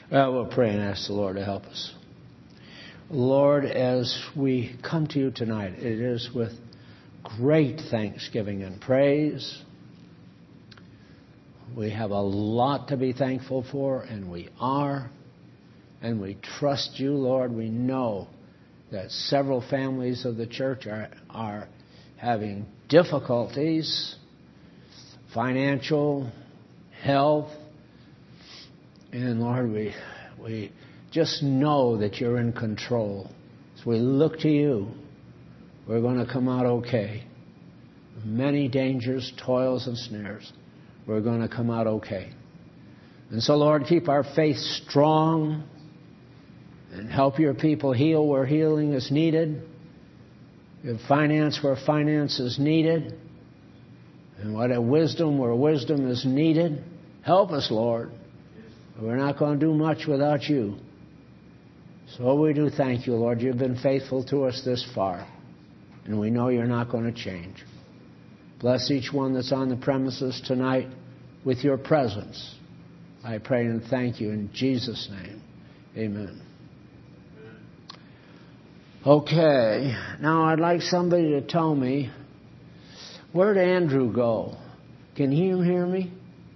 We'll pray and ask the Lord to help us. Lord, as we come to you tonight, it is with great thanksgiving and praise. We have a lot to be thankful for, and we are. And we trust you, Lord. We know that several families of the church are having difficulties, financial, health. And Lord, we just know that you're in control. As we look to you, we're going to come out okay. Many dangers, toils, and snares, we're going to come out okay. And so, Lord, keep our faith strong and help your people heal where healing is needed. Give finance where finance is needed. And wisdom where wisdom is needed. Help us, Lord. We're not going to do much without you. So we do thank you, Lord. You've been faithful to us this far. And we know you're not going to change. Bless each one that's on the premises tonight with your presence. I pray and thank you in Jesus' name. Amen. Okay. Now I'd like somebody to tell me, where'd Andrew go? Can you hear me?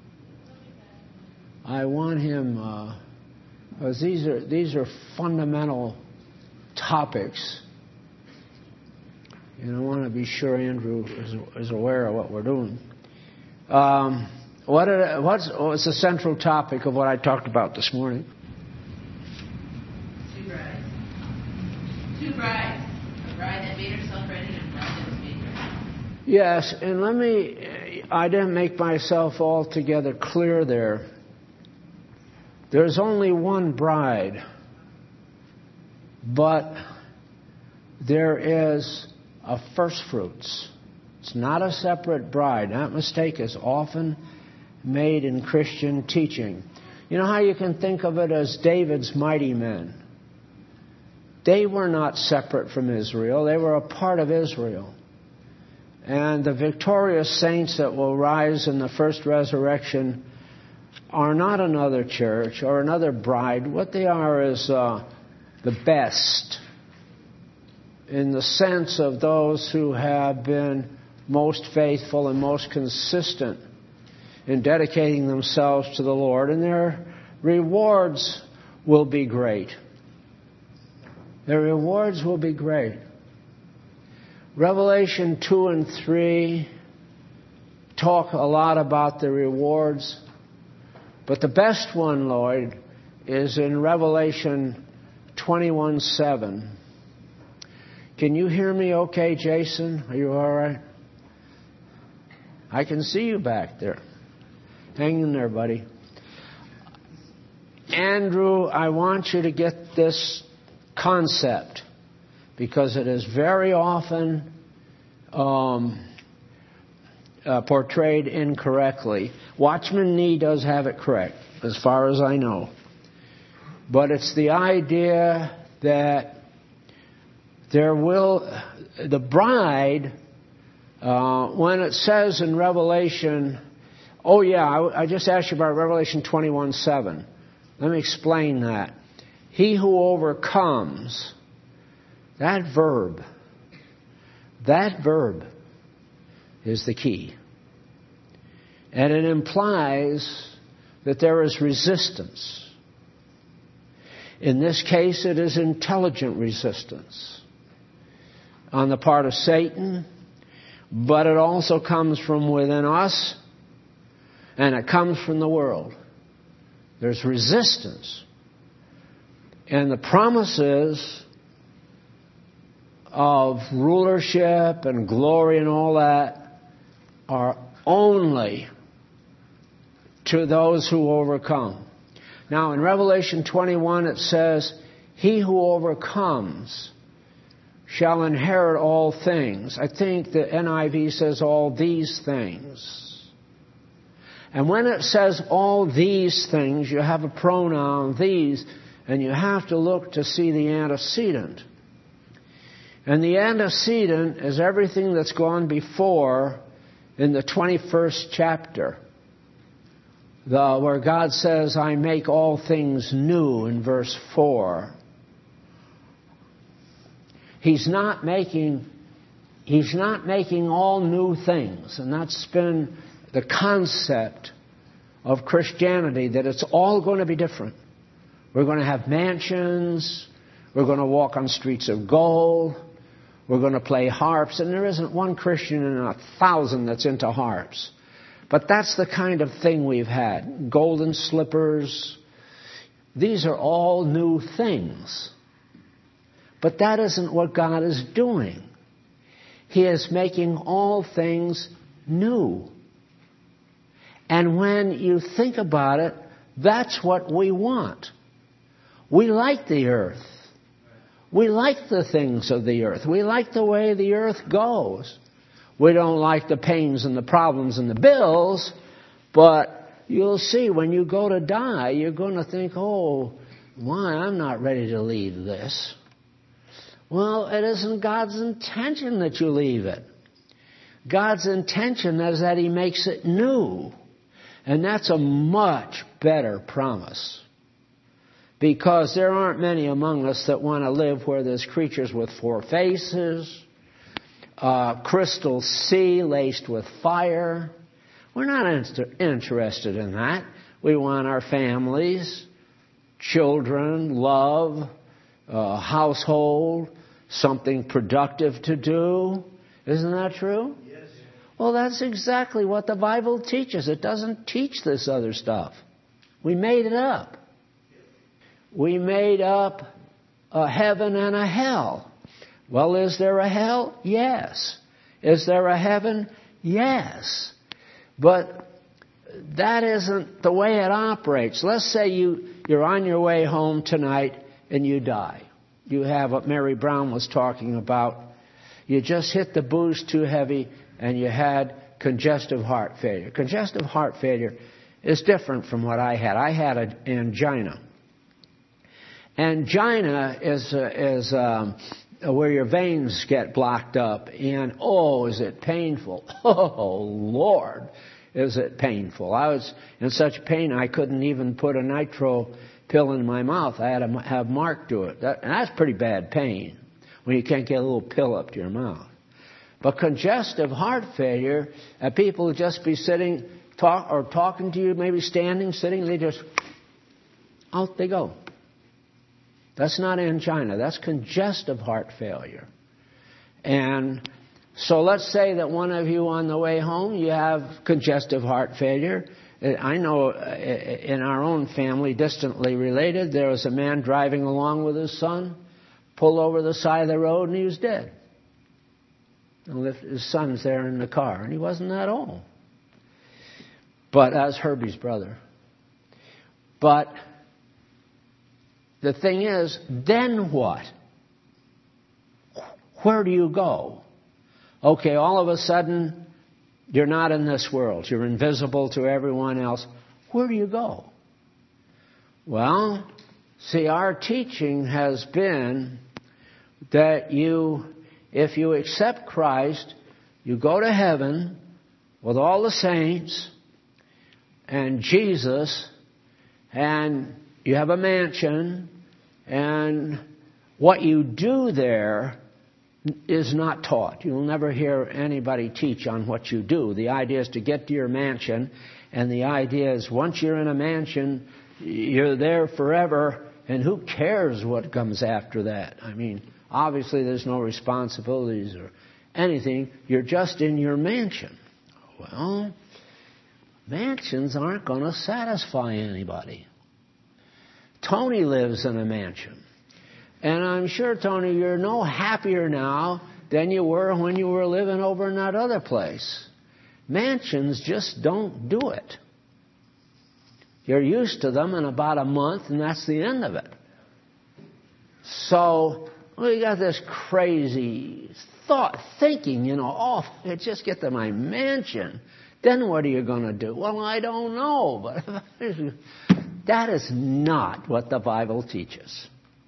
I want him, because these are fundamental topics. And I want to be sure Andrew is aware of what we're doing. What's the central topic of what I talked about this morning? Two brides. A bride that made herself ready and a bride that was made ready. Yes, and I didn't make myself altogether clear there. There's only one bride, but there is a first fruits. It's not a separate bride. That mistake is often made in Christian teaching. You know how you can think of it as David's mighty men? They were not separate from Israel. They were a part of Israel. And the victorious saints that will rise in the first resurrection are not another church or another bride. What they are is the best, in the sense of those who have been most faithful and most consistent in dedicating themselves to the Lord, and their rewards will be great. Their rewards will be great. Revelation 2 and 3 talk a lot about the rewards, but the best one, Lloyd, is in Revelation 21:7. Can you hear me okay, Jason? Are you all right? I can see you back there. Hang in there, buddy. Andrew, I want you to get this concept, because it is very often portrayed incorrectly. Watchman Nee does have it correct, as far as I know. But it's the idea that the bride, when it says in Revelation, I just asked you about Revelation 21:7. Let me explain that. He who overcomes, that verb is the key. And it implies that there is resistance. In this case, it is intelligent resistance on the part of Satan, but it also comes from within us, and it comes from the world. There's resistance. And the promises of rulership and glory and all that are only to those who overcome. Now, in Revelation 21, it says, he who overcomes shall inherit all things. I think the NIV says all these things. And when it says all these things, you have a pronoun, these, and you have to look to see the antecedent. And the antecedent is everything that's gone before in the 21st chapter where God says, I make all things new in verse 4. He's not making all new things. And that's been the concept of Christianity, that it's all going to be different. We're going to have mansions. We're going to walk on streets of gold. We're going to play harps. And there isn't one Christian in 1,000 that's into harps. But that's the kind of thing we've had. Golden slippers. These are all new things. But that isn't what God is doing. He is making all things new. And when you think about it, that's what we want. We like the earth. We like the things of the earth. We like the way the earth goes. We don't like the pains and the problems and the bills, but you'll see when you go to die, you're going to think, oh, why, I'm not ready to leave this. Well, it isn't God's intention that you leave it. God's intention is that He makes it new. And that's a much better promise. Because there aren't many among us that want to live where there's creatures with 4 faces, crystal sea laced with fire. We're not interested in that. We want our families, children, love, household, something productive to do. Isn't that true? Yes. Well, that's exactly what the Bible teaches. It doesn't teach this other stuff. We made it up. We made up a heaven and a hell. Well, is there a hell? Yes. Is there a heaven? Yes. But that isn't the way it operates. Let's say you're on your way home tonight and you die. You have what Mary Brown was talking about. You just hit the booze too heavy and you had congestive heart failure. Congestive heart failure is different from what I had. I had an angina. Angina is where your veins get blocked up, and oh, is it painful? Oh, Lord, is it painful. I was in such pain I couldn't even put a nitro pill in my mouth. I had to have Mark do it. And that's pretty bad pain when you can't get a little pill up to your mouth. But congestive heart failure, people would just be sitting, talking to you, maybe standing, sitting, they just, out they go. That's not angina. That's congestive heart failure. And so let's say that one of you on the way home, you have congestive heart failure. I know in our own family, distantly related, there was a man driving along with his son, pulled over the side of the road, and he was dead. And his son's there in the car, and he wasn't that old. But that was Herbie's brother. But the thing is, then what? Where do you go? Okay, all of a sudden, you're not in this world. You're invisible to everyone else. Where do you go? Well, see, our teaching has been that if you accept Christ, you go to heaven with all the saints and Jesus, and you have a mansion, and what you do there is not taught. You'll never hear anybody teach on what you do. The idea is to get to your mansion, and the idea is once you're in a mansion, you're there forever, and who cares what comes after that? I mean, obviously there's no responsibilities or anything. You're just in your mansion. Well, mansions aren't going to satisfy anybody. Tony lives in a mansion. And I'm sure, Tony, you're no happier now than you were when you were living over in that other place. Mansions just don't do it. You're used to them in about a month, and that's the end of it. So we got this crazy thinking, just get to my mansion. Then what are you going to do? Well, I don't know, but that is not what the Bible teaches.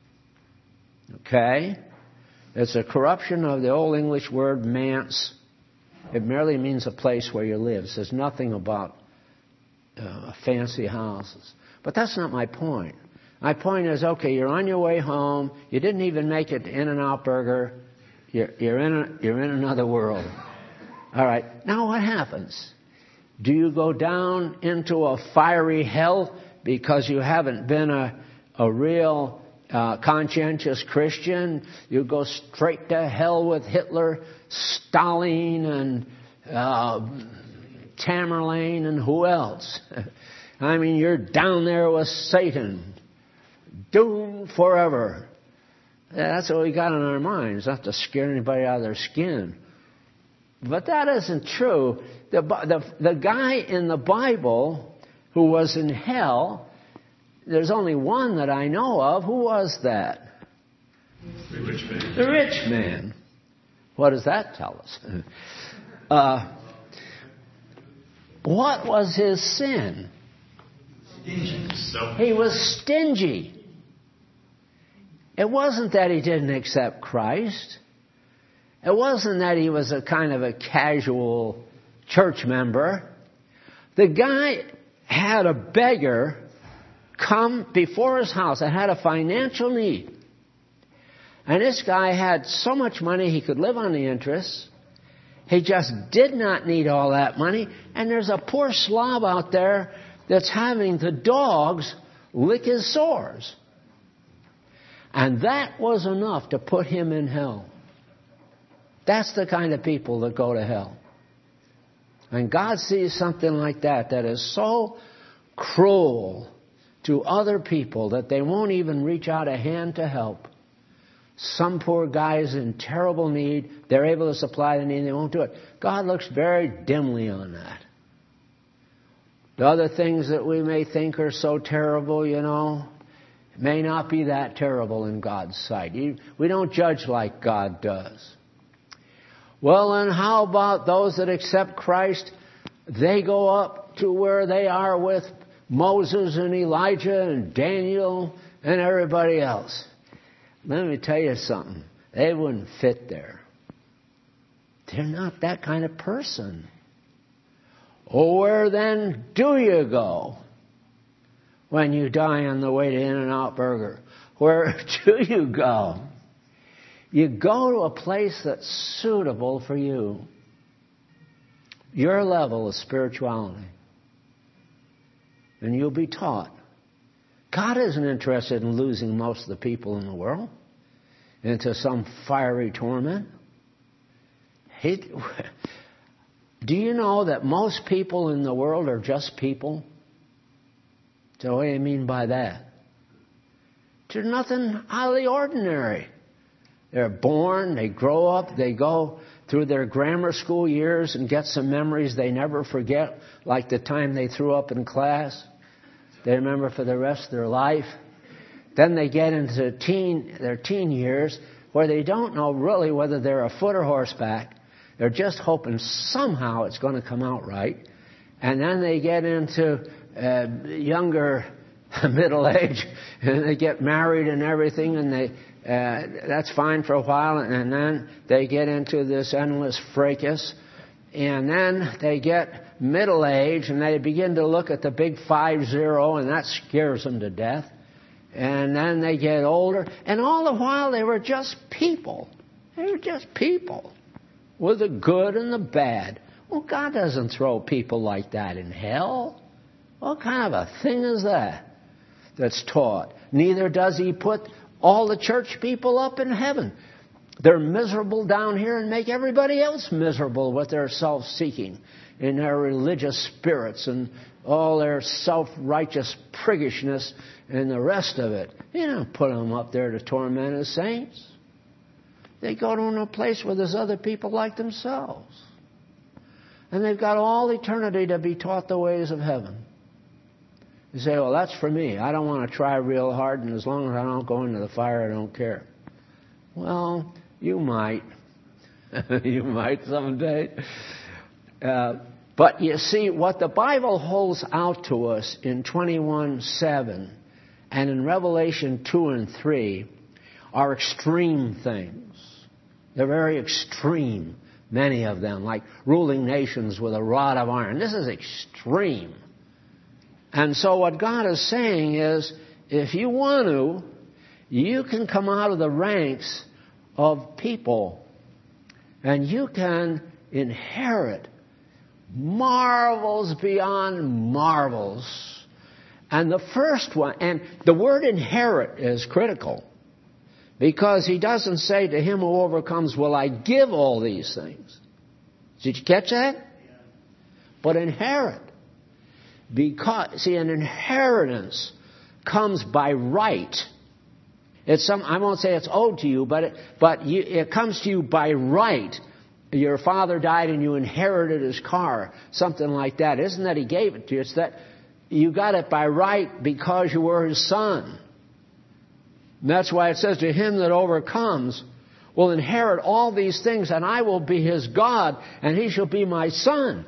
Okay? It's a corruption of the Old English word manse. It merely means a place where you live. It says nothing about fancy houses. But that's not my point. My point is, okay, you're on your way home. You didn't even make it to In-N-Out Burger. You're in another world. All right. Now what happens? Do you go down into a fiery hell because you haven't been a real conscientious Christian? You go straight to hell with Hitler, Stalin, and Tamerlane, and who else? I mean, you're down there with Satan, doomed forever. That's what we got in our minds, not to scare anybody out of their skin. But that isn't true. The guy in the Bible who was in hell, there's only one that I know of. Who was that? The rich man. The rich man. What does that tell us? What was his sin? He was stingy. It wasn't that he didn't accept Christ. It wasn't that he was a kind of a casual church member. The guy had a beggar come before his house that had a financial need. And this guy had so much money he could live on the interest. He just did not need all that money. And there's a poor slob out there that's having the dogs lick his sores. And that was enough to put him in hell. That's the kind of people that go to hell. And God sees something like that is so cruel to other people that they won't even reach out a hand to help. Some poor guy is in terrible need. They're able to supply the need. They won't do it. God looks very dimly on that. The other things that we may think are so terrible, may not be that terrible in God's sight. We don't judge like God does. Well, and how about those that accept Christ? They go up to where they are with Moses and Elijah and Daniel and everybody else. Let me tell you something. They wouldn't fit there. They're not that kind of person. Oh, where then do you go when you die on the way to In-N-Out Burger? Where do you go? You go to a place that's suitable for you. Your level of spirituality. And you'll be taught. God isn't interested in losing most of the people in the world into some fiery torment. Do you know that most people in the world are just people? So what do you mean by that? They're nothing out of the ordinary. They're born, they grow up, they go through their grammar school years and get some memories they never forget, like the time they threw up in class. They remember for the rest of their life. Then they get into their teen years where they don't know really whether they're a foot or horseback. They're just hoping somehow it's going to come out right. And then they get into younger middle age and they get married and everything, and that's fine for a while, and then they get into this endless fracas, and then they get middle age and they begin to look at the big 50, and that scares them to death. And then they get older, and all the while they were just people. They were just people with the good and the bad. Well, God doesn't throw people like that in hell. What kind of a thing is that that's taught? Neither does He put all the church people up in heaven. They're miserable down here and make everybody else miserable with their self-seeking and their religious spirits and all their self-righteous priggishness and the rest of it. You don't put them up there to torment His saints. They go to a place where there's other people like themselves. And they've got all eternity to be taught the ways of heaven. You say, well, that's for me. I don't want to try real hard, and as long as I don't go into the fire, I don't care. Well, you might. You might someday. But you see, what the Bible holds out to us in 21:7 and in Revelation 2 and 3 are extreme things. They're very extreme, many of them, like ruling nations with a rod of iron. This is extreme. And so what God is saying is, if you want to, you can come out of the ranks of people and you can inherit marvels beyond marvels. And the first one, and the word inherit is critical, because he doesn't say to him who overcomes, will I give all these things. Did you catch that? But inherit. Because, see, an inheritance comes by right. I won't say it's owed to you, but it comes to you by right. Your father died and you inherited his car, something like that. It isn't that he gave it to you, it's that you got it by right because you were his son. And that's why it says, to him that overcomes will inherit all these things, and I will be his God, and he shall be my son.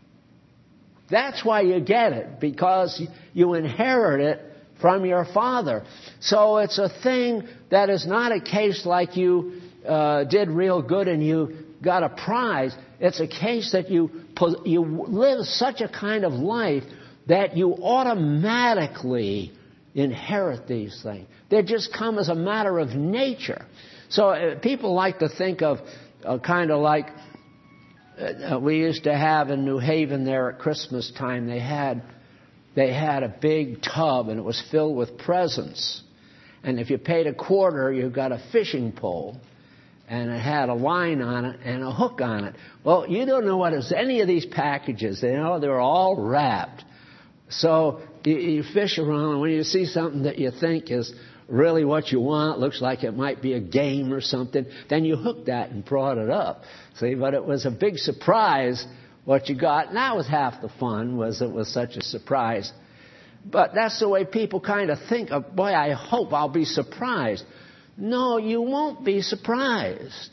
That's why you get it, because you inherit it from your father. So it's a thing that is not a case like you did real good and you got a prize. It's a case that you live such a kind of life that you automatically inherit these things. They just come as a matter of nature. So people like to think of kind of like we used to have in New Haven there at Christmas time. They had a big tub and it was filled with presents. And if you paid a quarter, you got a fishing pole. And it had a line on it and a hook on it. Well, you don't know what is any of these packages. They're all wrapped. So you fish around, and when you see something that you think is really what you want, looks like it might be a game or something, then you hook that and brought it up. See, but it was a big surprise what you got. And that was half the fun, was it was such a surprise. But that's the way people kind of think of, boy, I hope I'll be surprised. No, you won't be surprised.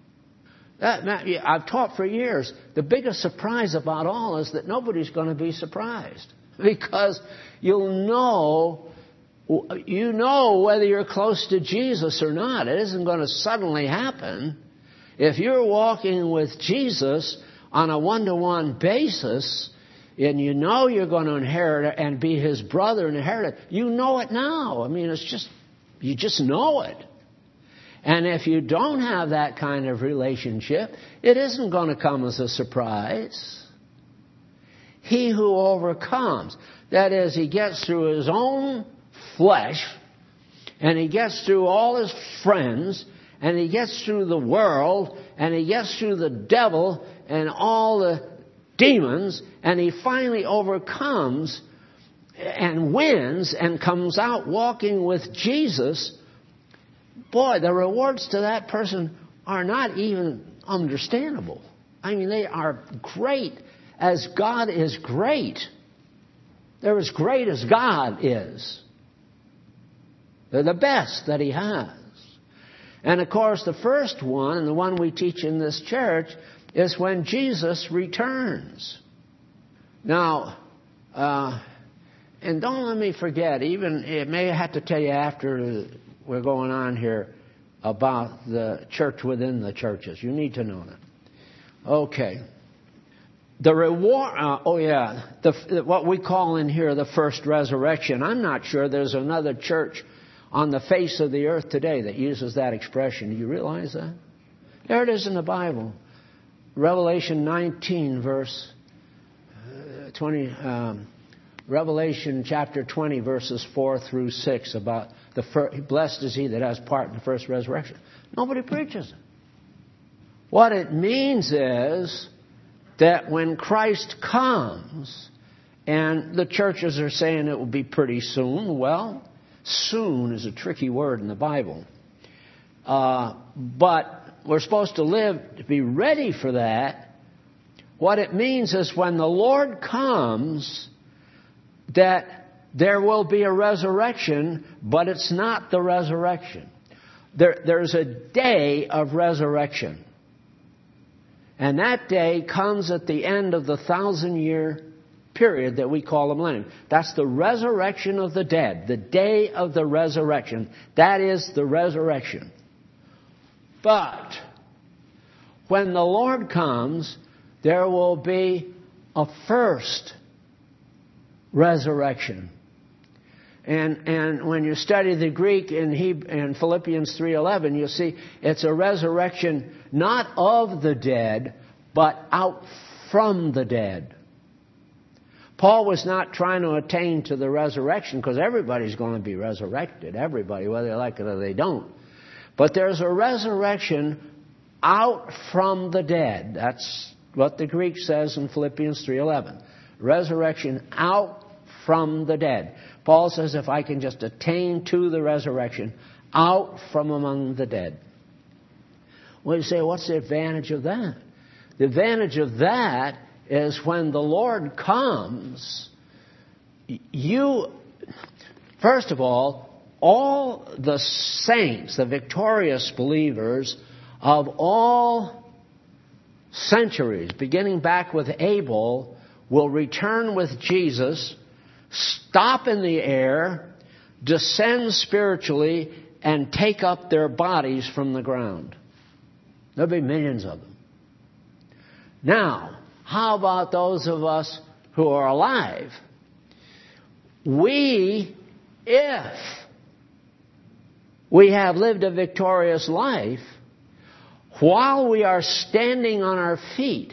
I've taught for years, the biggest surprise about all is that nobody's going to be surprised. Because you know whether you're close to Jesus or not. It isn't going to suddenly happen. If you're walking with Jesus on a one-to-one basis, and you know you're going to inherit it and be his brother and inherit it, you know it now. I mean, you just know it. And if you don't have that kind of relationship, it isn't going to come as a surprise. He who overcomes, that is, he gets through his own flesh, and he gets through all his friends, and he gets through the world, and he gets through the devil and all the demons, and he finally overcomes and wins and comes out walking with Jesus. Boy, the rewards to that person are not even understandable. I mean, they are great as God is great. They're as great as God is. They're the best that he has. And of course, the first one, and the one we teach in this church, is when Jesus returns. Now, and don't let me forget, even it may have to tell you after we're going on here about the church within the churches. You need to know that. Okay. The reward, what we call in here the first resurrection. I'm not sure there's another church on the face of the earth today that uses that expression. Do you realize that? There it is in the Bible. Revelation 19, verse 20. Revelation chapter 20, verses 4 through 6, about blessed is he that has part in the first resurrection. Nobody preaches it. What it means is that when Christ comes, and the churches are saying it will be pretty soon. Well, soon is a tricky word in the Bible. But we're supposed to live to be ready for that. What it means is when the Lord comes, that there will be a resurrection, but it's not the resurrection. There's a day of resurrection. And that day comes at the end of the 1,000-year period that we call the millennium. That's the resurrection of the dead. The day of the resurrection. That is the resurrection. But when the Lord comes, there will be a first resurrection. And when you study the Greek in Philippians 3:11, you'll see it's a resurrection not of the dead, but out from the dead. Paul was not trying to attain to the resurrection, because everybody's going to be resurrected. Everybody, whether they like it or they don't. But there's a resurrection out from the dead. That's what the Greek says in Philippians 3:11. Resurrection out from the dead. Paul says, if I can just attain to the resurrection out from among the dead. Well, you say, what's the advantage of that? The advantage of that is when the Lord comes, first of all the saints, the victorious believers of all centuries, beginning back with Abel, will return with Jesus, stop in the air, descend spiritually, and take up their bodies from the ground. There'll be millions of them. Now, how about those of us who are alive? If we have lived a victorious life, while we are standing on our feet,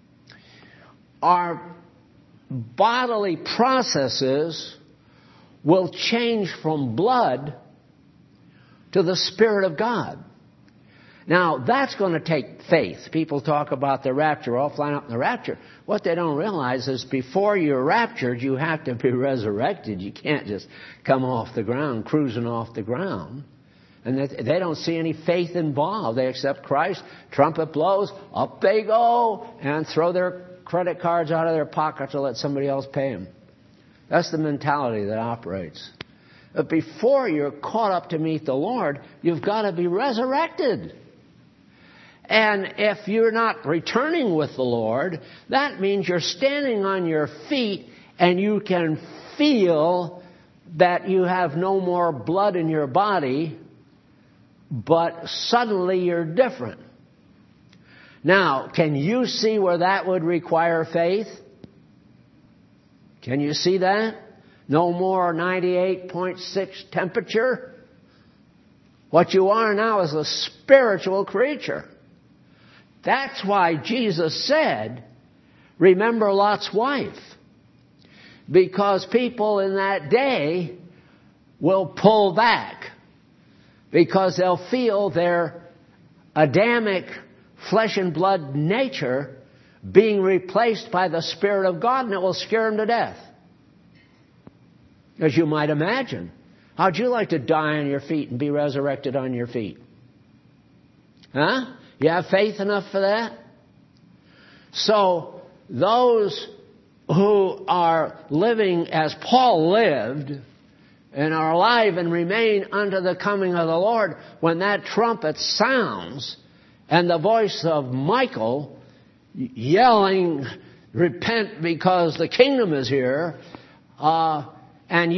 our bodily processes will change from blood to the Spirit of God. Now, that's going to take faith. People talk about the rapture, all flying up in the rapture. What they don't realize is before you're raptured, you have to be resurrected. You can't just come off the ground, cruising off the ground. And they don't see any faith involved. They accept Christ, trumpet blows, up they go, and throw their credit cards out of their pocket to let somebody else pay them. That's the mentality that operates. But before you're caught up to meet the Lord, you've got to be resurrected. And if you're not returning with the Lord, that means you're standing on your feet and you can feel that you have no more blood in your body, but suddenly you're different. Now, can you see where that would require faith? Can you see that? No more 98.6 temperature. What you are now is a spiritual creature. That's why Jesus said, remember Lot's wife. Because people in that day will pull back. Because they'll feel their Adamic flesh and blood nature being replaced by the Spirit of God, and it will scare them to death. As you might imagine. How'd you like to die on your feet and be resurrected on your feet? Huh? You have faith enough for that? So, those who are living as Paul lived and are alive and remain unto the coming of the Lord, when that trumpet sounds and the voice of Michael yelling, repent because the kingdom is here, and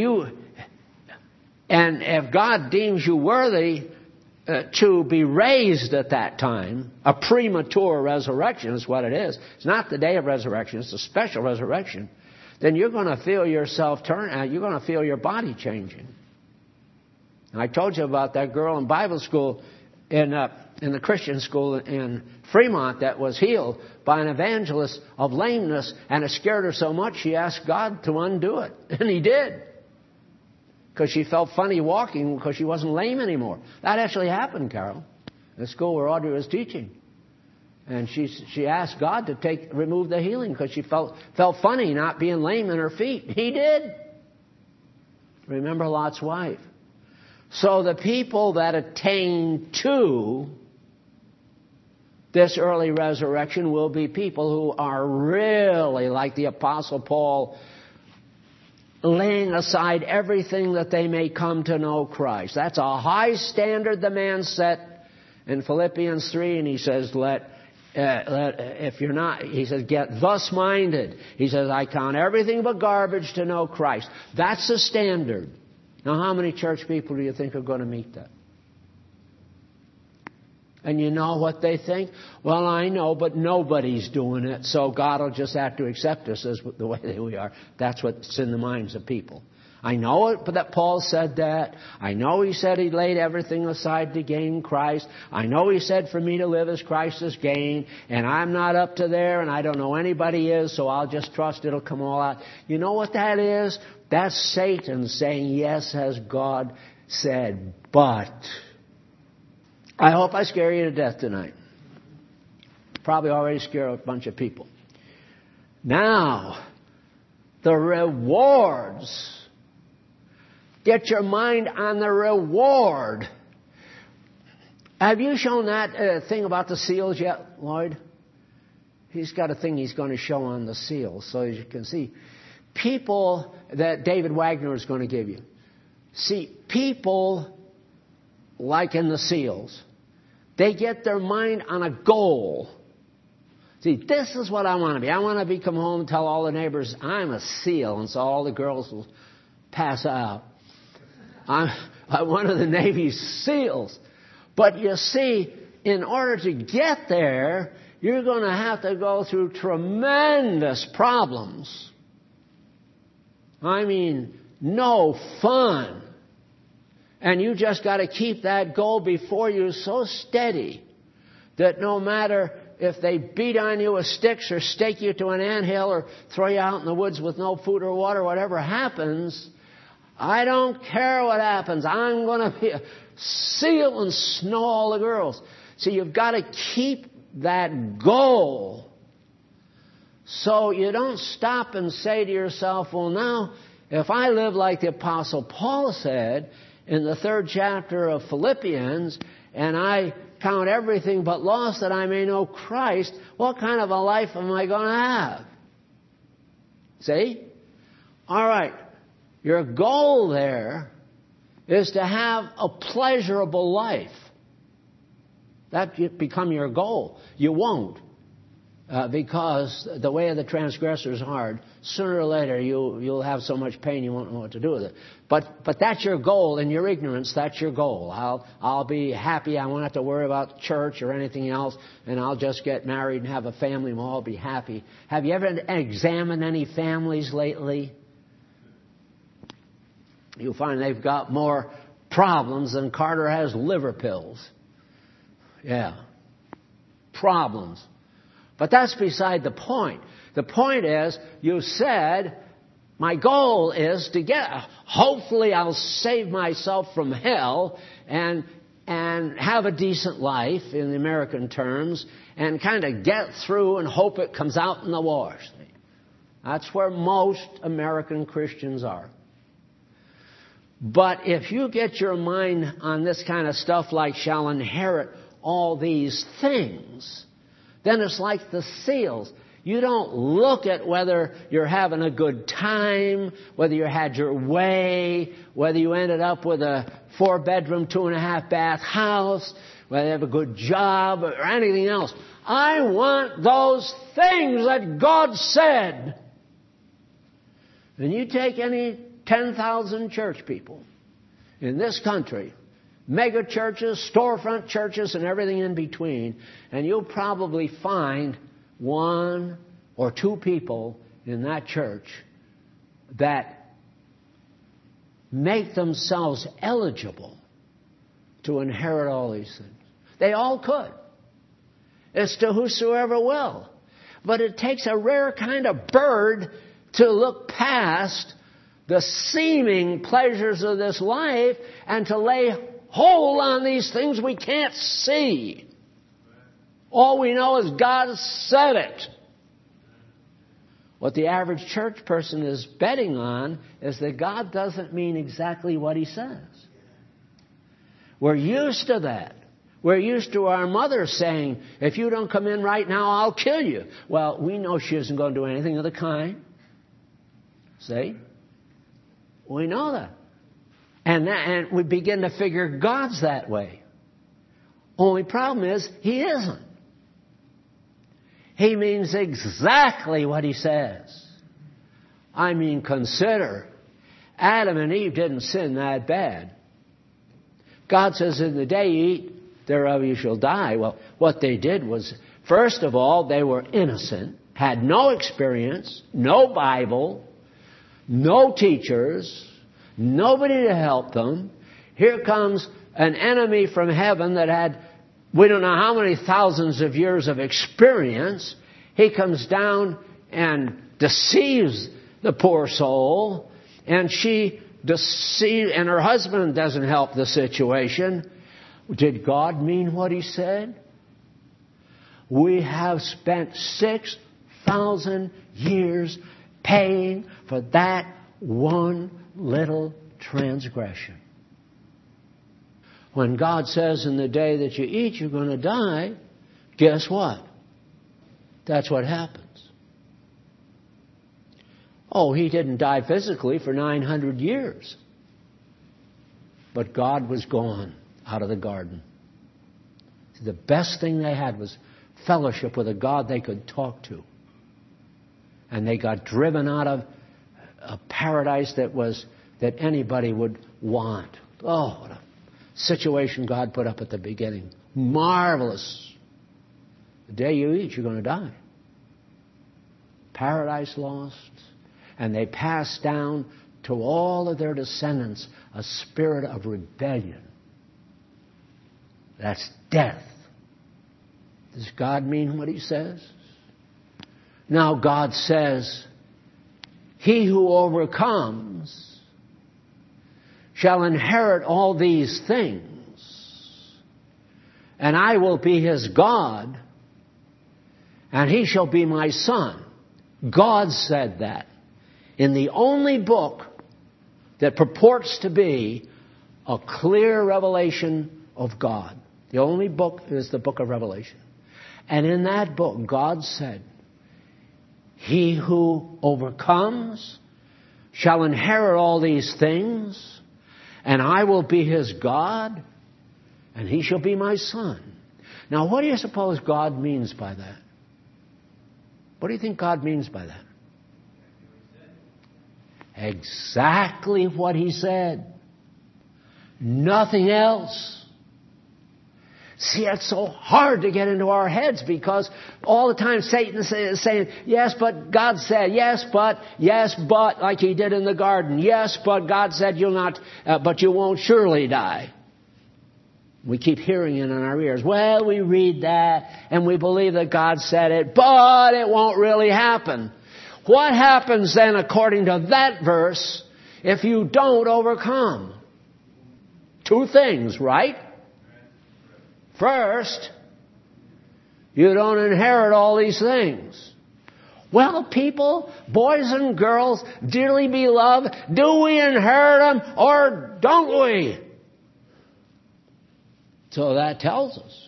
if God deems you worthy to be raised at that time, a premature resurrection is what it is. It's not the day of resurrection, it's a special resurrection. Then you're going to feel yourself turn, you're going to feel your body changing. And I told you about that girl in Bible school in the Christian school in Fremont that was healed by an evangelist of lameness, and it scared her so much she asked God to undo it. And He did. Because she felt funny walking because she wasn't lame anymore. That actually happened, Carol, in the school where Audrey was teaching. And she asked God to remove the healing because she felt funny not being lame in her feet. He did. Remember Lot's wife. So the people that attain to this early resurrection will be people who are really, like the Apostle Paul, laying aside everything that they may come to know Christ. That's a high standard the man set in Philippians 3, and he says, if you're not, he says, get thus minded. He says, I count everything but garbage to know Christ. That's the standard. Now, how many church people do you think are going to meet that? And you know what they think? Well, I know, but nobody's doing it, so God will just have to accept us as the way that we are. That's what's in the minds of people. I know it, but that Paul said that. I know he said he laid everything aside to gain Christ. I know he said for me to live as Christ is gain. And I'm not up to there, and I don't know anybody is, so I'll just trust it'll come all out. You know what that is? That's Satan saying, yes, as God said, but... I hope I scare you to death tonight. Probably already scared a bunch of people. Now, the rewards. Get your mind on the reward. Have you shown that thing about the seals yet, Lloyd? He's got a thing he's going to show on the seals. So as you can see, people that David Wagner is going to give you. See, people like in the seals, they get their mind on a goal. See, this is what I want to be. I want to come home and tell all the neighbors, I'm a SEAL, and so all the girls will pass out. I'm one of the Navy's SEALs. But you see, in order to get there, you're going to have to go through tremendous problems. I mean, no fun. And you just got to keep that goal before you so steady that no matter if they beat on you with sticks or stake you to an anthill or throw you out in the woods with no food or water, whatever happens, I don't care what happens. I'm going to be a SEAL and snow all the girls. So you've got to keep that goal. So you don't stop and say to yourself, well, now, if I live like the Apostle Paul said in the 3rd chapter of Philippians, and I count everything but loss that I may know Christ, what kind of a life am I going to have? See? All right. Your goal there is to have a pleasurable life. That become your goal. You won't. Because the way of the transgressor is hard. Sooner or later, you'll have so much pain you won't know what to do with it. But that's your goal. In your ignorance, that's your goal. I'll be happy. I won't have to worry about church or anything else. And I'll just get married and have a family and we'll all be happy. Have you ever examined any families lately? You'll find they've got more problems than Carter has liver pills. Yeah. Problems. But that's beside the point. The point is, you said, my goal is to hopefully I'll save myself from hell and have a decent life in the American terms and kind of get through and hope it comes out in the wash. That's where most American Christians are. But if you get your mind on this kind of stuff like shall inherit all these things, then it's like the seals. You don't look at whether you're having a good time, whether you had your way, whether you ended up with a 4-bedroom, 2.5-bath house, whether you have a good job or anything else. I want those things that God said. And you take any 10,000 church people in this country, mega churches, storefront churches, and everything in between, and you'll probably find 1 or 2 people in that church that make themselves eligible to inherit all these things. They all could. It's to whosoever will. But it takes a rare kind of bird to look past the seeming pleasures of this life and to lay hold on these things we can't see. All we know is God said it. What the average church person is betting on is that God doesn't mean exactly what He says. We're used to that. We're used to our mother saying, if you don't come in right now, I'll kill you. Well, we know she isn't going to do anything of the kind. See? We know that. And we begin to figure God's that way. Only problem is, He isn't. He means exactly what He says. I mean, consider. Adam and Eve didn't sin that bad. God says, in the day you eat thereof you shall die. Well, what they did was, first of all, they were innocent, had no experience, no Bible, no teachers, nobody to help them. Here comes an enemy from heaven that had, we don't know how many thousands of years of experience. He comes down and deceives the poor soul, and she deceives, and her husband doesn't help the situation. Did God mean what He said? We have spent 6,000 years paying for that one little transgression. When God says in the day that you eat, you're going to die, guess what? That's what happens. Oh, He didn't die physically for 900 years. But God was gone out of the garden. The best thing they had was fellowship with a God they could talk to. And they got driven out of a paradise that anybody would want. Oh, what a situation God put up at the beginning. Marvelous. The day you eat, you're going to die. Paradise lost. And they passed down to all of their descendants a spirit of rebellion. That's death. Does God mean what He says? Now God says, he who overcomes shall inherit all these things, and I will be his God, and he shall be my son. God said that in the only book that purports to be a clear revelation of God. The only book is the book of Revelation. And in that book, God said, he who overcomes shall inherit all these things, and I will be his God, and he shall be my son. Now, what do you suppose God means by that? What do you think God means by that? Exactly what he said. Nothing else. See, it's so hard to get into our heads because all the time Satan is saying, yes, but God said, yes, but, like he did in the garden. Yes, but God said you'll not, but you won't surely die. We keep hearing it in our ears. Well, we read that and we believe that God said it, but it won't really happen. What happens then according to that verse if you don't overcome? Two things, right? First, you don't inherit all these things. Well, people, boys and girls, dearly beloved, do we inherit them or don't we? So that tells us.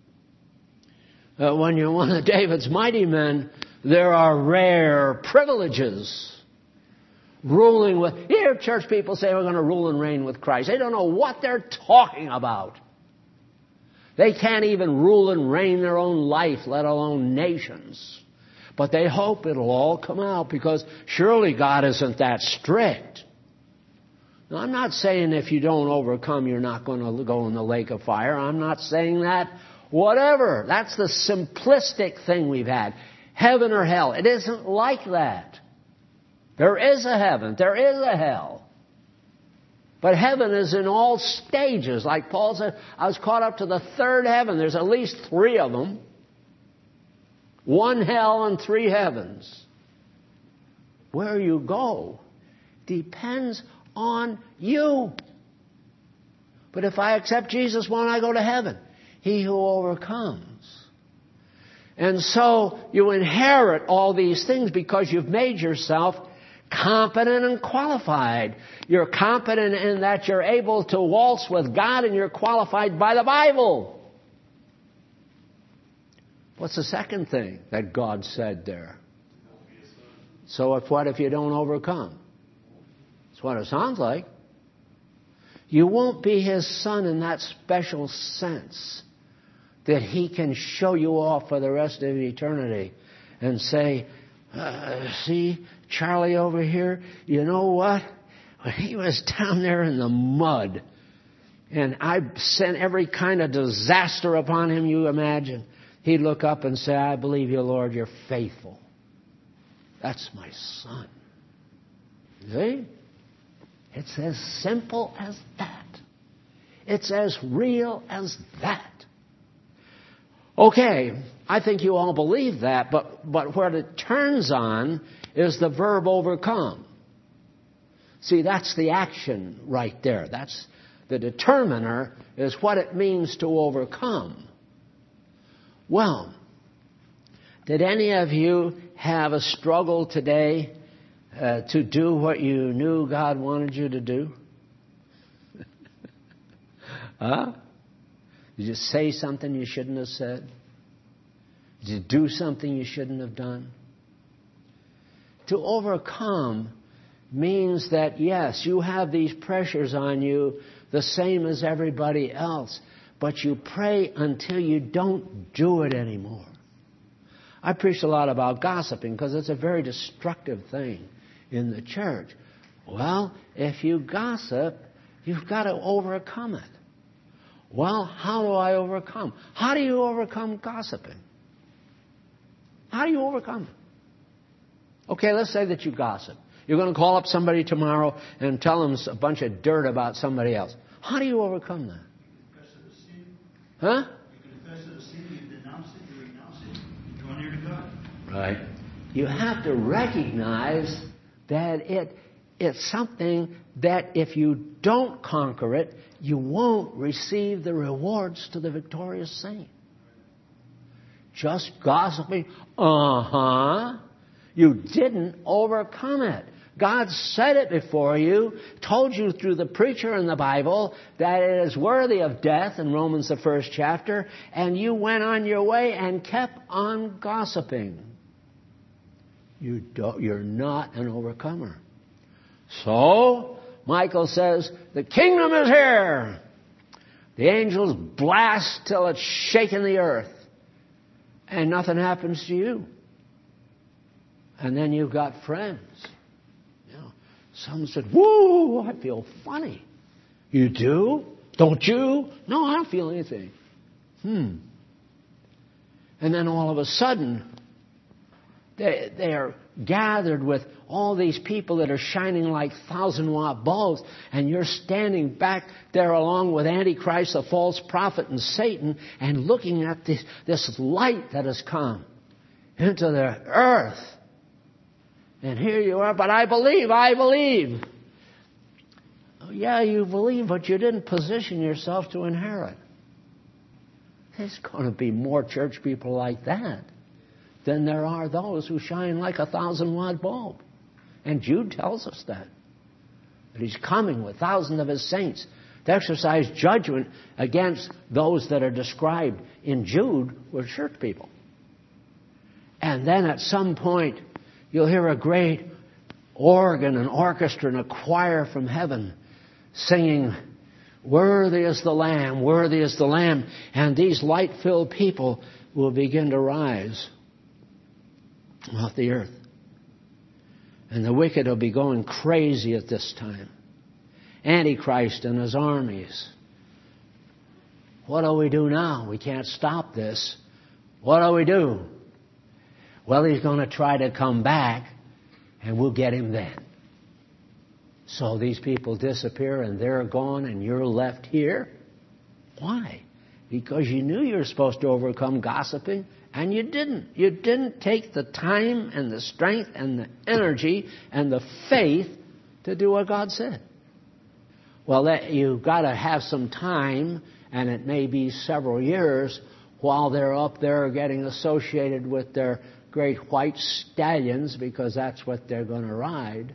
When you're one of David's mighty men, there are rare privileges. Ruling with... You hear church people say we're going to rule and reign with Christ. They don't know what they're talking about. They can't even rule and reign their own life, let alone nations. But they hope it'll all come out because surely God isn't that strict. Now, I'm not saying if you don't overcome, you're not going to go in the lake of fire. I'm not saying that. Whatever. That's the simplistic thing we've had. Heaven or hell. It isn't like that. There is a heaven. There is a hell. But heaven is in all stages. Like Paul said, I was caught up to the third heaven. There's at least 3 of them. 1 hell and 3 heavens. Where you go depends on you. But if I accept Jesus, won't I go to heaven? He who overcomes. And so you inherit all these things because you've made yourself competent and qualified. You're competent in that you're able to waltz with God, and you're qualified by the Bible. What's the second thing that God said there? So what if you don't overcome? That's what it sounds like. You won't be his son in that special sense that he can show you off for the rest of eternity and say, see, Charlie over here, you know what? When he was down there in the mud and I sent every kind of disaster upon him you imagine, he'd look up and say, I believe you, Lord, you're faithful. That's my son. See? It's as simple as that. It's as real as that. Okay, I think you all believe that, but what it turns on is the verb overcome. See, that's the action right there. That's the determiner, is what it means to overcome. Well, did any of you have a struggle today to do what you knew God wanted you to do? Huh? Did you say something you shouldn't have said? Did you do something you shouldn't have done? To overcome means that, yes, you have these pressures on you the same as everybody else, but you pray until you don't do it anymore. I preach a lot about gossiping because it's a very destructive thing in the church. Well, if you gossip, you've got to overcome it. Well, how do I overcome? How do you overcome gossiping? How do you overcome it? Okay, let's say that you gossip. You're going to call up somebody tomorrow and tell them a bunch of dirt about somebody else. How do you overcome that? You confess it as sin. Huh? You confess it as sin, you denounce it, you renounce it, you draw near to God. Right. You have to recognize that it's something that if you don't conquer it, you won't receive the rewards to the victorious saint. Just gossiping, you didn't overcome it. God said it before you, told you through the preacher in the Bible that it is worthy of death in Romans the 1st chapter, and you went on your way and kept on gossiping. You're not an overcomer. So, Michael says, the kingdom is here. The angels blast till it's shaking the earth. And nothing happens to you. And then you've got friends. You know, some said, woo, I feel funny. You do? Don't you? No, I don't feel anything. And then all of a sudden, they are gathered with all these people that are shining like 1,000-watt bulbs, and you're standing back there along with Antichrist, the false prophet, and Satan, and looking at this light that has come into the earth. And here you are, but I believe. Oh, yeah, you believe, but you didn't position yourself to inherit. There's going to be more church people like that than there are those who shine like a 1,000-watt bulb. And Jude tells us that he's coming with thousands of his saints to exercise judgment against those that are described in Jude were church people. And then at some point, you'll hear a great organ, an orchestra, and a choir from heaven singing, worthy is the Lamb, worthy is the Lamb. And these light-filled people will begin to rise off the earth. And the wicked will be going crazy at this time. Antichrist and his armies. What do we do now? We can't stop this. What do we do? Well, he's going to try to come back, and we'll get him then. So these people disappear, and they're gone, and you're left here. Why? Because you knew you were supposed to overcome gossiping, and you didn't. You didn't take the time and the strength and the energy and the faith to do what God said. Well, you've got to have some time, and it may be several years, while they're up there getting associated with their great white stallions, because that's what they're going to ride.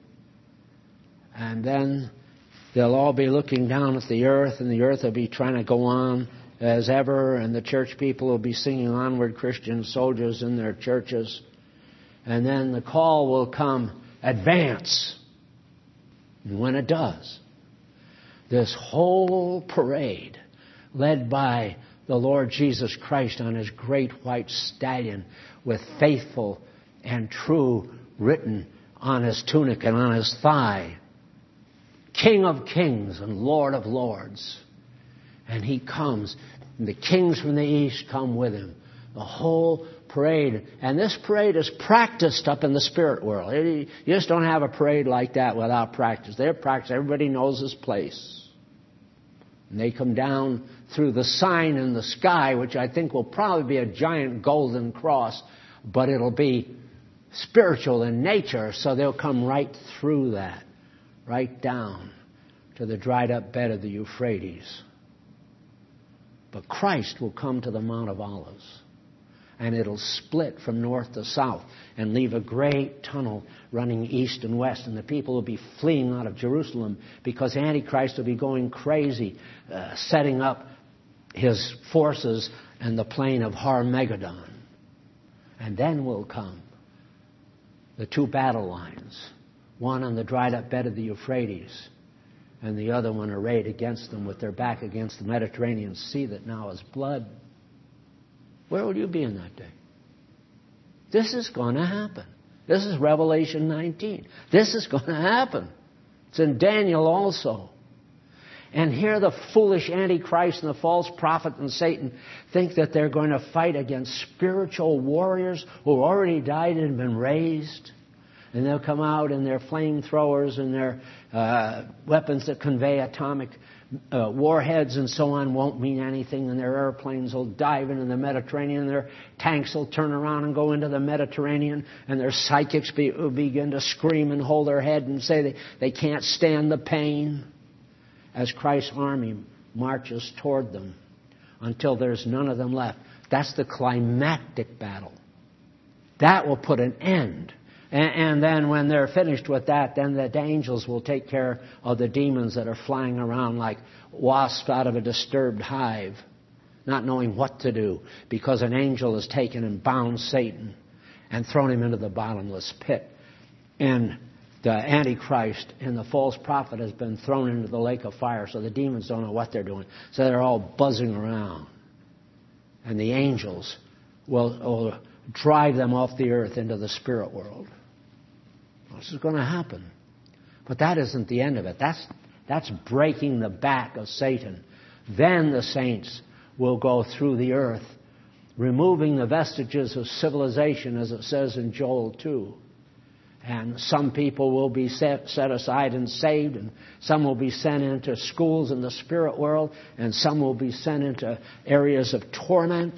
And then they'll all be looking down at the earth, and the earth will be trying to go on as ever, and the church people will be singing Onward Christian Soldiers in their churches. And then the call will come, advance. And when it does, this whole parade, led by the Lord Jesus Christ on his great white stallion, with faithful and true written on his tunic and on his thigh, King of Kings and Lord of Lords, And he comes. And the kings from the east come with him. The whole parade. And this parade is practiced up in the spirit world. You just don't have a parade like that without practice. They're practiced. Everybody knows his place. And they come down through the sign in the sky, which I think will probably be a giant golden cross, but it'll be spiritual in nature, so they'll come right through that, right down to the dried up bed of the Euphrates. But Christ will come to the Mount of Olives, and it'll split from north to south and leave a great tunnel running east and west, and the people will be fleeing out of Jerusalem because Antichrist will be going crazy, setting up his forces in the plain of Har-Megiddon. And then will come the two battle lines, one on the dried up bed of the Euphrates, and the other one arrayed against them with their back against the Mediterranean Sea that now is blood. Where will you be in that day? This is going to happen. This is Revelation 19. This is going to happen. It's in Daniel also. And here the foolish Antichrist and the false prophet and Satan think that they're going to fight against spiritual warriors who already died and been raised. And they'll come out in their flamethrowers and their weapons that convey atomic warheads and so on won't mean anything, and their airplanes will dive into the Mediterranean, and their tanks will turn around and go into the Mediterranean, and their psychics will begin to scream and hold their head and say they can't stand the pain as Christ's army marches toward them until there's none of them left. That's the climactic battle. That will put an end. And then when they're finished with that, then the angels will take care of the demons that are flying around like wasps out of a disturbed hive, not knowing what to do, because an angel has taken and bound Satan and thrown him into the bottomless pit. And the Antichrist and the false prophet has been thrown into the lake of fire, so the demons don't know what they're doing. So they're all buzzing around. And the angels will drive them off the earth into the spirit world. This is going to happen. But that isn't the end of it. That's breaking the back of Satan. Then the saints will go through the earth, removing the vestiges of civilization, as it says in Joel 2. And some people will be set aside and saved, and some will be sent into schools in the spirit world, and some will be sent into areas of torment.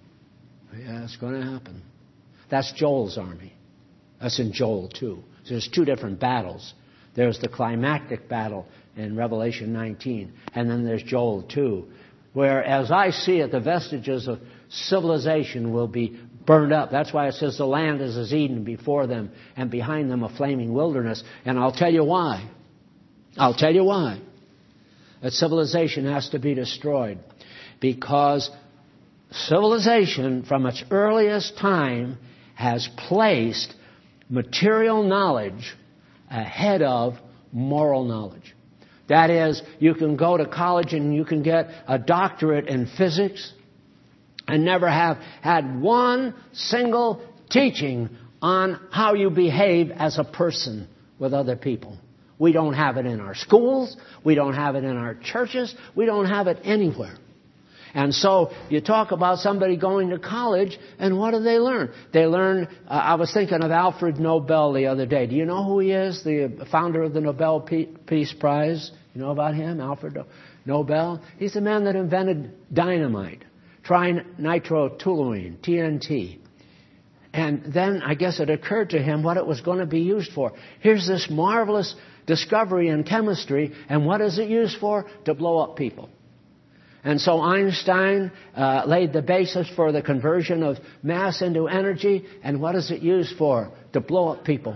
Yeah, it's going to happen. That's Joel's army. That's in Joel 2. So there's two different battles. There's the climactic battle in Revelation 19, and then there's Joel 2, where, as I see it, the vestiges of civilization will be burned up. That's why it says the land is as Eden before them, and behind them a flaming wilderness. And I'll tell you why. I'll tell you why. That civilization has to be destroyed. Because civilization, from its earliest time, has placed material knowledge ahead of moral knowledge. That is, you can go to college and you can get a doctorate in physics and never have had one single teaching on how you behave as a person with other people. We don't have it in our schools. We don't have it in our churches. We don't have it anywhere. And so you talk about somebody going to college, and what do they learn? They learn, I was thinking of Alfred Nobel the other day. Do you know who he is? The founder of the Nobel Peace Prize. You know about him, Alfred Nobel? He's the man that invented dynamite, trinitrotoluene, TNT. And then I guess it occurred to him what it was going to be used for. Here's this marvelous discovery in chemistry, and what is it used for? To blow up people. And so Einstein laid the basis for the conversion of mass into energy. And what is it used for? To blow up people.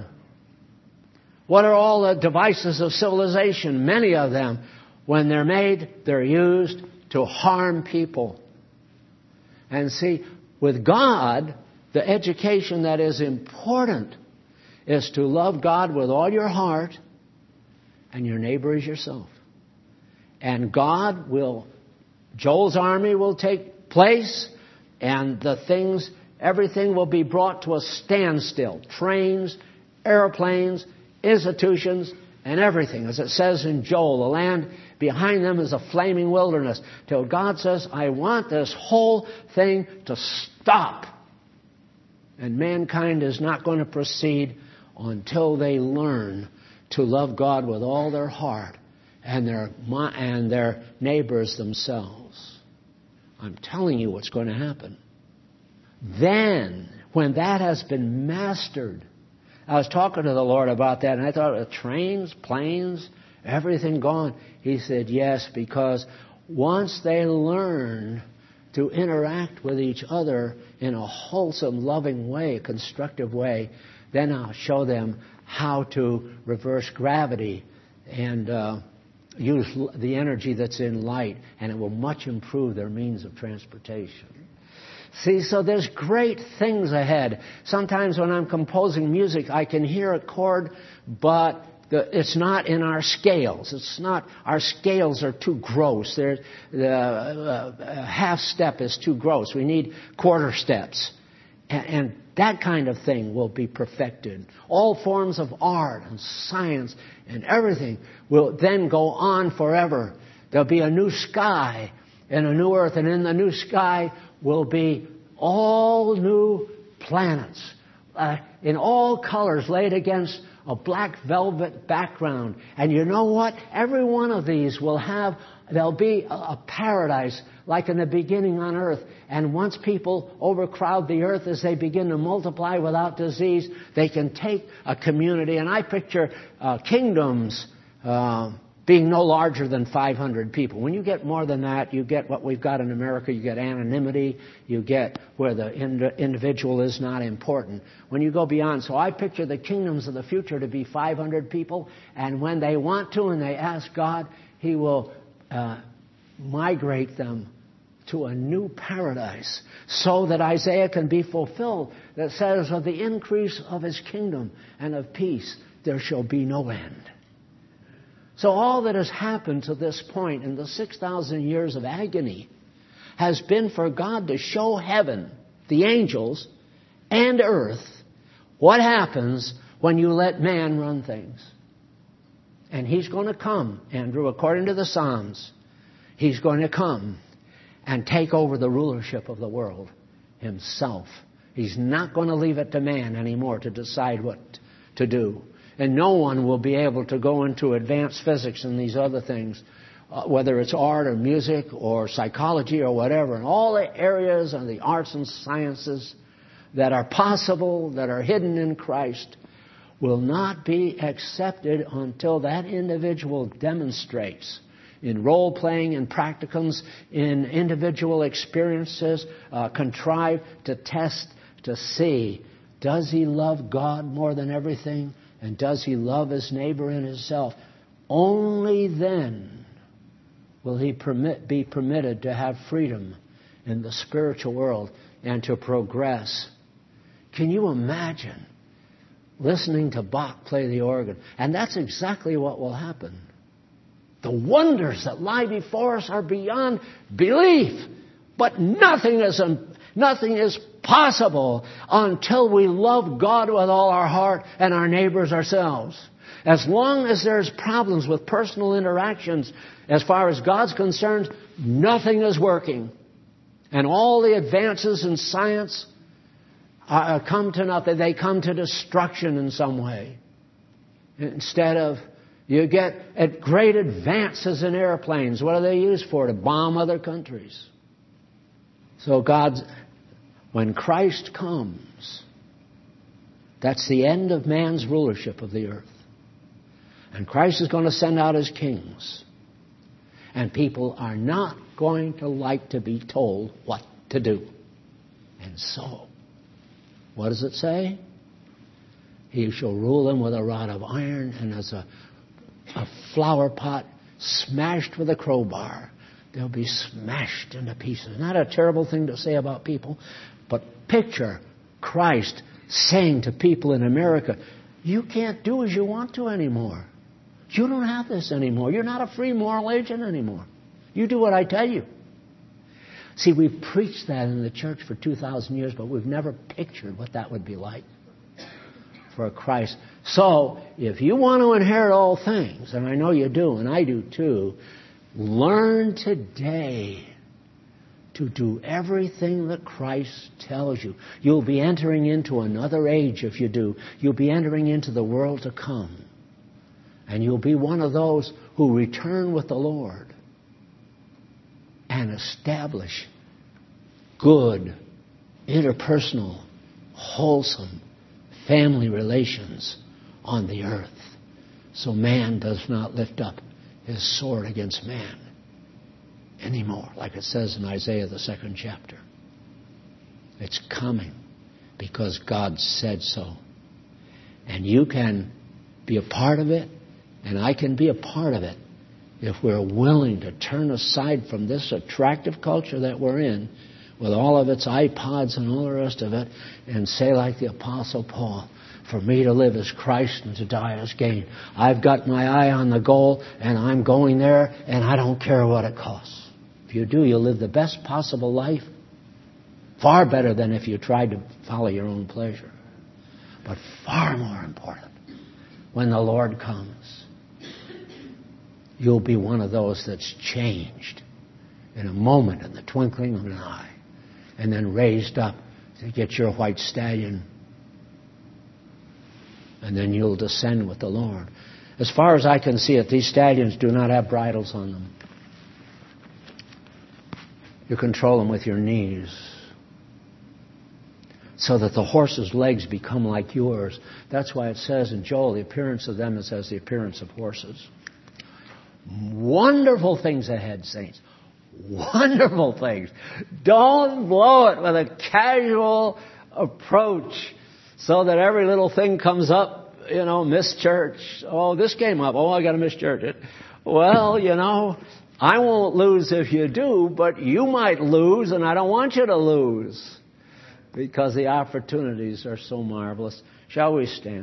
What are all the devices of civilization? Many of them, when they're made, they're used to harm people. And see, with God, the education that is important is to love God with all your heart and your neighbor as yourself. And God will... Joel's army will take place, and everything will be brought to a standstill. Trains, airplanes, institutions, and everything. As it says in Joel, the land behind them is a flaming wilderness. Till God says, I want this whole thing to stop. And mankind is not going to proceed until they learn to love God with all their heart and their neighbors themselves. I'm telling you what's going to happen. Then, when that has been mastered, I was talking to the Lord about that, and I thought, trains, planes, everything gone. He said, yes, because once they learn to interact with each other in a wholesome, loving way, a constructive way, then I'll show them how to reverse gravity and use the energy that's in light, and it will much improve their means of transportation. See, so there's great things ahead. Sometimes when I'm composing music, I can hear a chord, but it's not in our scales. Our scales are too gross. The half step is too gross. We need quarter steps. And that kind of thing will be perfected. All forms of art and science and everything will then go on forever. There'll be a new sky and a new earth, and in the new sky will be all new planets in all colors laid against a black velvet background. And you know what? Every one of these there'll be a paradise like in the beginning on earth. And once people overcrowd the earth as they begin to multiply without disease, they can take a community. And I picture kingdoms being no larger than 500 people. When you get more than that, you get what we've got in America. You get anonymity. You get where the individual is not important. When you go beyond, so I picture the kingdoms of the future to be 500 people. And when they want to and they ask God, He will migrate them to a new paradise, so that Isaiah can be fulfilled, that says, of the increase of His kingdom and of peace there shall be no end. So all that has happened to this point in the 6,000 years of agony has been for God to show heaven, the angels, and earth what happens when you let man run things. And He's going to come, Andrew, according to the Psalms, He's going to come and take over the rulership of the world Himself. He's not going to leave it to man anymore to decide what to do. And no one will be able to go into advanced physics and these other things, whether it's art or music or psychology or whatever. And all the areas of the arts and sciences that are possible, that are hidden in Christ, will not be accepted until that individual demonstrates in role-playing, in practicums, in individual experiences, contrive to test, to see, does he love God more than everything? And does he love his neighbor and himself? Only then will he be permitted to have freedom in the spiritual world and to progress. Can you imagine listening to Bach play the organ? And that's exactly what will happen. The wonders that lie before us are beyond belief. But nothing is possible until we love God with all our heart and our neighbors ourselves. As long as there's problems with personal interactions, as far as God's concerned, nothing is working. And all the advances in science come to nothing. They come to destruction in some way. Instead of, you get great advances in airplanes. What are they used for? To bomb other countries. So when Christ comes, that's the end of man's rulership of the earth. And Christ is going to send out His kings. And people are not going to like to be told what to do. And so, what does it say? He shall rule them with a rod of iron, and as a flower pot smashed with a crowbar, they'll be smashed into pieces. Not a terrible thing to say about people, but picture Christ saying to people in America, you can't do as you want to anymore. You don't have this anymore. You're not a free moral agent anymore. You do what I tell you. See, we've preached that in the church for 2,000 years, but we've never pictured what that would be like for Christ So, if you want to inherit all things, and I know you do, and I do too, learn today to do everything that Christ tells you. You'll be entering into another age if you do. You'll be entering into the world to come. And you'll be one of those who return with the Lord and establish good, interpersonal, wholesome family relations on the earth. So man does not lift up his sword against man anymore, like it says in Isaiah, the 2nd chapter. It's coming because God said so. And you can be a part of it, and I can be a part of it if we're willing to turn aside from this attractive culture that we're in with all of its iPods and all the rest of it and say like the Apostle Paul, for me to live as Christ and to die as gain. I've got my eye on the goal and I'm going there and I don't care what it costs. If you do, you'll live the best possible life. Far better than if you tried to follow your own pleasure. But far more important, when the Lord comes, you'll be one of those that's changed in a moment, in the twinkling of an eye, and then raised up to get your white stallion, and then you'll descend with the Lord. As far as I can see it, these stallions do not have bridles on them. You control them with your knees so that the horse's legs become like yours. That's why it says in Joel, the appearance of them is as the appearance of horses. Wonderful things ahead, saints. Wonderful things. Don't blow it with a casual approach so that every little thing comes up, miss church. Oh, this came up. Oh, I got to miss church. Well, I won't lose if you do, but you might lose, and I don't want you to lose because the opportunities are so marvelous. Shall we stand?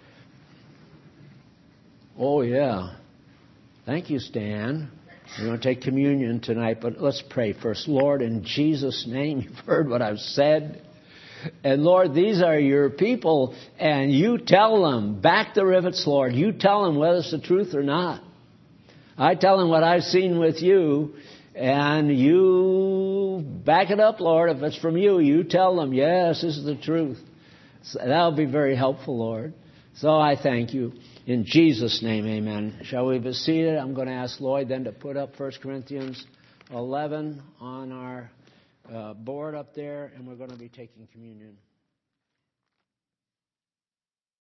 Oh, yeah. Thank you, Stan. We're going to take communion tonight, but let's pray first. Lord, in Jesus' name, you've heard what I've said. And Lord, these are your people, and you tell them, back the rivets, Lord. You tell them whether it's the truth or not. I tell them what I've seen with you, and you back it up, Lord. If it's from you, you tell them, yes, this is the truth. So that'll be very helpful, Lord. So I thank you. In Jesus' name, amen. Shall we be seated? I'm going to ask Lloyd then to put up 1 Corinthians 11 on our board up there, and we're going to be taking communion.